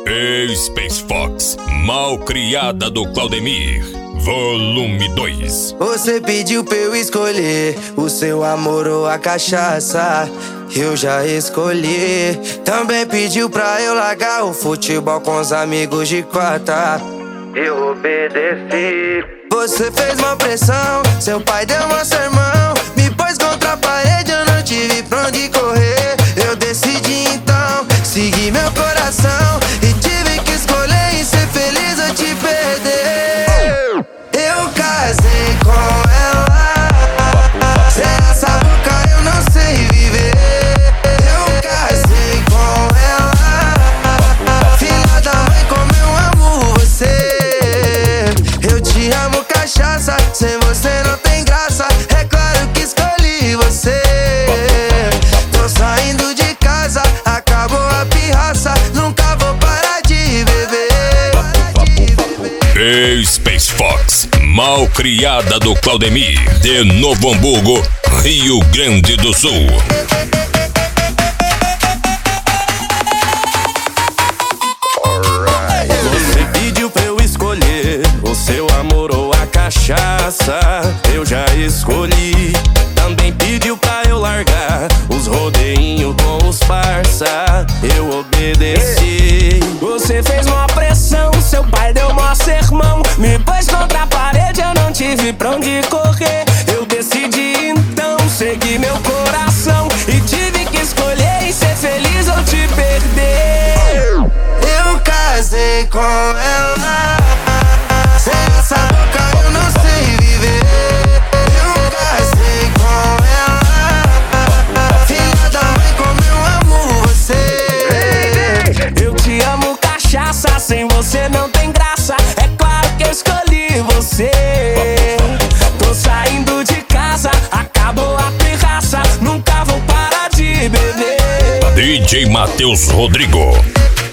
Ei, Space Fox, Malcriada do Claudemir, volume 2. Você pediu pra eu escolher o seu amor ou a cachaça. Eu já escolhi. Também pediu pra eu largar o futebol com os amigos de quarta. Eu obedeci. Você fez uma pressão, seu pai deu uma sermão, me pôs contra a parede, eu não tive pra onde correr. Eu decidi então seguir meu coração e tive que escolher em ser feliz ou te perder. Eu casei com ela, sem essa boca eu não sei viver. Eu casei com ela, filha da mãe, como eu amo você. Eu te amo, cachaça, sem você não tem graça. É claro que escolhi você. Tô saindo de casa, acabou a pirraça, nunca vou parar de beber. Ei, Space Fox, Malcriada do Claudemir, de Novo Hamburgo, Rio Grande do Sul. Você pediu pra eu escolher o seu amor ou a cachaça. Eu já escolhi. Também pediu pra eu largar os rodeinhos com os parça. Eu obedeci. Você fez uma pressão, seu pai deu uma sermão, me pôs contra a parede, eu não tive pra onde correr. Eu decidi então seguir meu coração e tive que escolher em ser feliz ou te perder. Eu casei com ela, sem essa boca eu não sei viver. Eu casei com ela, filha da mãe, como eu amo você. Eu te amo, cachaça, sem você não tem graça. É claro que eu escolhi você. Tô saindo de casa, acabou a pirraça, nunca vou parar de beber. DJ Matheus Rodrigo.